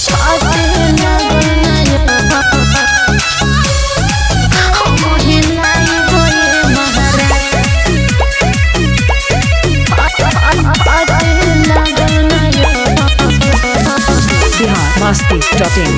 masti.in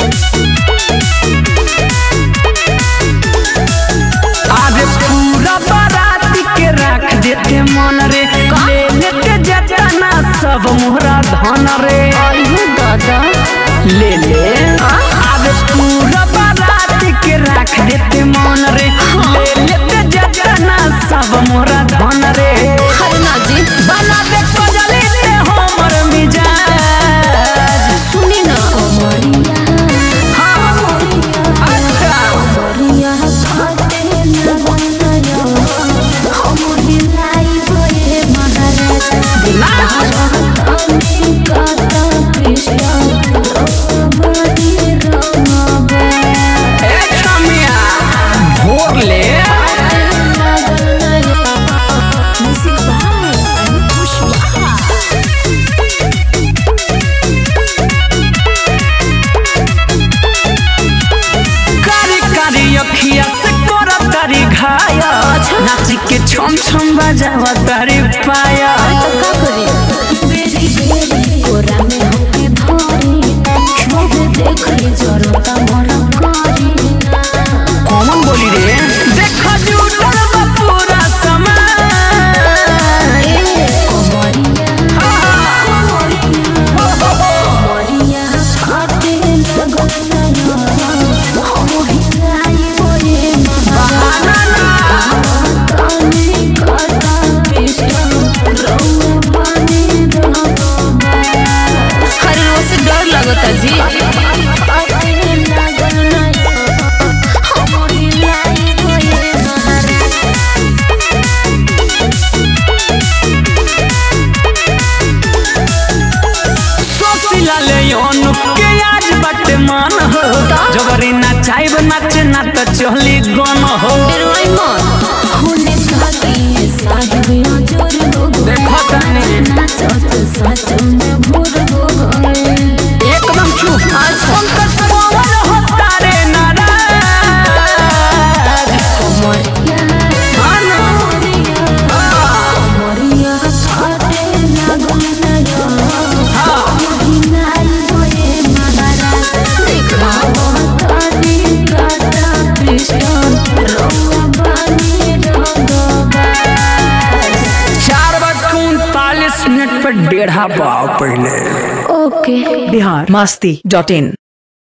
आरे पूरा बाराती के रख देते मन रे ले लेते जतना सब मोहरा धन रे दादा ले ले आरे पूरा बाराती के रख देते मन रे ले लेते जतना सब मोहरा धन रे हरना जी बना दे सजले ते हमर मिजाज सुनी ना अखिया से कोरा तारी घाया नाची के छम छम बजावा तारी पाया का करी बेरी बेरी कोरा में होके धरी छोड़ देख ली जरूरत मोरा करी कौन बोली रे देखो जुटल बा पूरा समाज कमरिया फाटे लगनया हम हिलाई बोए बहाना ना से डर लगता जी के आज बटे मन हो जबरी ना चाइब नाच ना तो चली गन हो देखो तने एकदम चुप पंकज पवन हो तारे नाराज मिनट पर 1.5 पाव पहले ओके बिहार masti.in